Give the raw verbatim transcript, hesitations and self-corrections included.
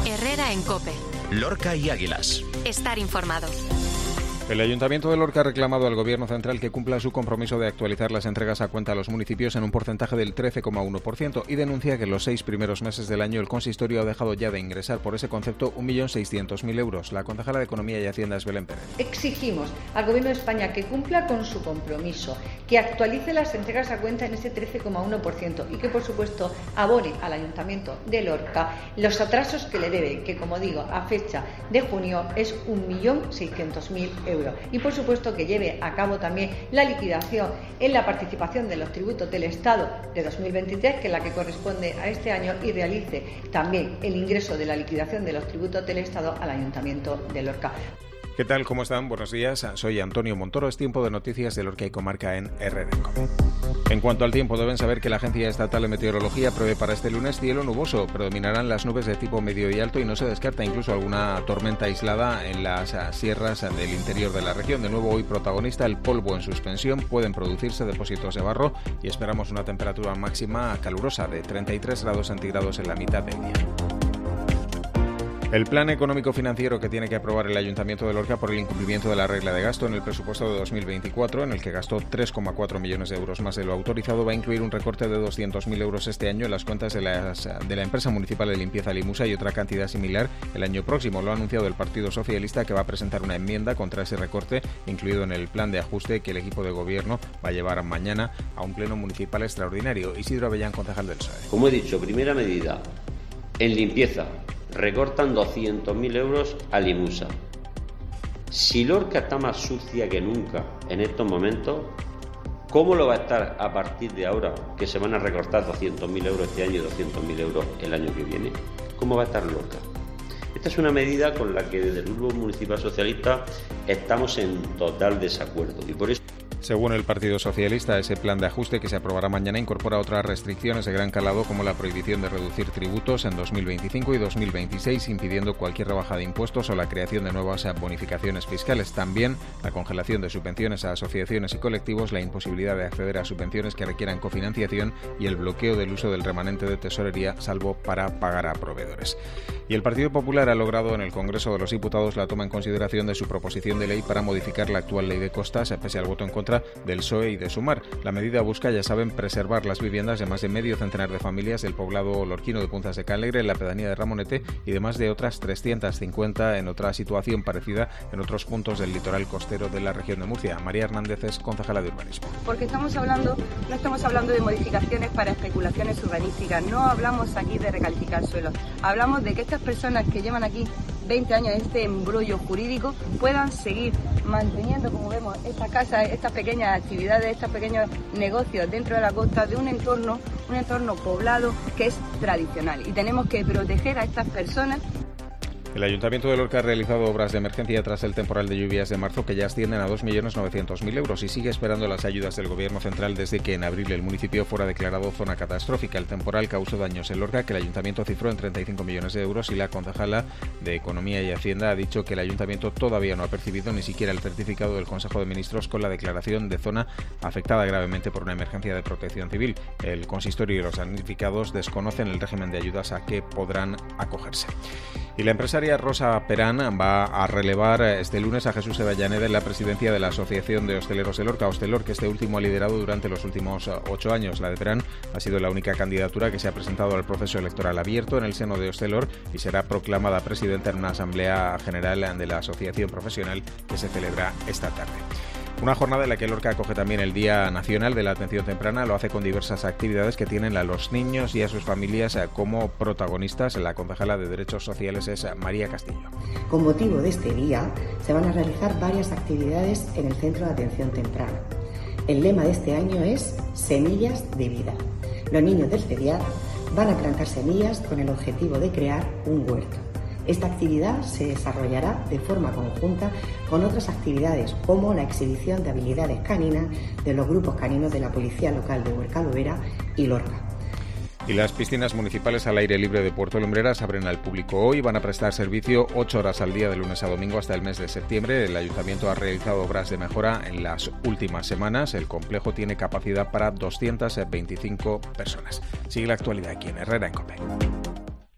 Herrera en COPE. Lorca y Águilas. Estar informado. El Ayuntamiento de Lorca ha reclamado al Gobierno central que cumpla su compromiso de actualizar las entregas a cuenta a los municipios en un porcentaje del trece coma uno por ciento y denuncia que en los seis primeros meses del año el consistorio ha dejado ya de ingresar por ese concepto un millón seiscientos mil euros. La concejala de Economía y Hacienda es Belén Pérez. Exigimos al Gobierno de España que cumpla con su compromiso, que actualice las entregas a cuenta en ese trece coma uno por ciento y que, por supuesto, abone al Ayuntamiento de Lorca los atrasos que le debe, que, como digo, a fecha de junio es un millón seiscientos mil euros. Y, por supuesto, que lleve a cabo también la liquidación en la participación de los tributos del Estado de dos mil veintitrés, que es la que corresponde a este año, y realice también el ingreso de la liquidación de los tributos del Estado al Ayuntamiento de Lorca. ¿Qué tal? ¿Cómo están? Buenos días. Soy Antonio Montoro. Es tiempo de noticias de Lorca y Comarca en Herrera. En cuanto al tiempo, deben saber que la Agencia Estatal de Meteorología prevé para este lunes cielo nuboso. Predominarán las nubes de tipo medio y alto y no se descarta incluso alguna tormenta aislada en las sierras del interior de la región. De nuevo, hoy protagonista el polvo en suspensión. Pueden producirse depósitos de barro y esperamos una temperatura máxima calurosa de treinta y tres grados centígrados en la mitad del día. El plan económico-financiero que tiene que aprobar el Ayuntamiento de Lorca por el incumplimiento de la regla de gasto en el presupuesto de dos mil veinticuatro, en el que gastó tres coma cuatro millones de euros más de lo autorizado, va a incluir un recorte de doscientos mil euros este año en las cuentas de, las, de la empresa municipal de limpieza Limusa y otra cantidad similar el año próximo. Lo ha anunciado el Partido Socialista, que va a presentar una enmienda contra ese recorte incluido en el plan de ajuste que el equipo de gobierno va a llevar mañana a un pleno municipal extraordinario. Isidro Avellán, concejal del P S O E. Como he dicho, primera medida, en limpieza recortan doscientos mil euros a Limusa. Si Lorca está más sucia que nunca en estos momentos, ¿cómo lo va a estar a partir de ahora, que se van a recortar doscientos mil euros este año y doscientos mil euros el año que viene? ¿Cómo va a estar Lorca? Esta es una medida con la que desde el Grupo Municipal Socialista estamos en total desacuerdo y por eso... Según el Partido Socialista, ese plan de ajuste que se aprobará mañana incorpora otras restricciones de gran calado, como la prohibición de reducir tributos en dos mil veinticinco y dos mil veintiséis, impidiendo cualquier rebaja de impuestos o la creación de nuevas bonificaciones fiscales. También la congelación de subvenciones a asociaciones y colectivos, la imposibilidad de acceder a subvenciones que requieran cofinanciación y el bloqueo del uso del remanente de tesorería, salvo para pagar a proveedores. Y el Partido Popular ha logrado en el Congreso de los Diputados la toma en consideración de su proposición de ley para modificar la actual ley de costas, pese al voto en contra del P S O E y de Sumar. La medida busca, ya saben, preservar las viviendas de más de medio centenar de familias del poblado lorquino de Puntas de Calegre, en la pedanía de Ramonete, y de más de otras trescientas cincuenta en otra situación parecida en otros puntos del litoral costero de la región de Murcia. María Hernández es concejala de urbanismo. Porque estamos hablando, no estamos hablando de modificaciones para especulaciones urbanísticas, no hablamos aquí de recalificar suelos, hablamos de que estas personas que llevan aquí veinte años este embrollo jurídico puedan seguir manteniendo, como vemos, estas casas, estas pequeñas actividades, estos pequeños negocios dentro de la costa, de un entorno, un entorno poblado que es tradicional, y tenemos que proteger a estas personas. El Ayuntamiento de Lorca ha realizado obras de emergencia tras el temporal de lluvias de marzo, que ya ascienden a dos millones novecientos mil euros, y sigue esperando las ayudas del Gobierno central desde que en abril el municipio fuera declarado zona catastrófica. El temporal causó daños en Lorca que el Ayuntamiento cifró en treinta y cinco millones de euros, y la concejala de Economía y Hacienda ha dicho que el Ayuntamiento todavía no ha percibido ni siquiera el certificado del Consejo de Ministros con la declaración de zona afectada gravemente por una emergencia de protección civil. El consistorio y los damnificados desconocen el régimen de ayudas a que podrán acogerse. Y la empresaria Rosa Perán va a relevar este lunes a Jesús Avellaneda en la presidencia de la Asociación de Hosteleros de Lorca, Hostelor, que este último ha liderado durante los últimos ocho años. La de Perán ha sido la única candidatura que se ha presentado al proceso electoral abierto en el seno de Hostelor y será proclamada presidenta en una asamblea general de la asociación profesional que se celebra esta tarde. Una jornada en la que Lorca acoge también el Día Nacional de la Atención Temprana. Lo hace con diversas actividades que tienen a los niños y a sus familias como protagonistas. La concejala de Derechos Sociales es María Castillo. Con motivo de este día se van a realizar varias actividades en el Centro de Atención Temprana. El lema de este año es Semillas de Vida. Los niños del C E D I A van a plantar semillas con el objetivo de crear un huerto. Esta actividad se desarrollará de forma conjunta con otras actividades como la exhibición de habilidades caninas de los grupos caninos de la Policía Local de Huerca-Lovera y Lorca. Y las piscinas municipales al aire libre de Puerto Lumbreras abren al público hoy. Van a prestar servicio ocho horas al día de lunes a domingo hasta el mes de septiembre. El Ayuntamiento ha realizado obras de mejora en las últimas semanas. El complejo tiene capacidad para doscientas veinticinco personas. Sigue la actualidad aquí en Herrera en COPE.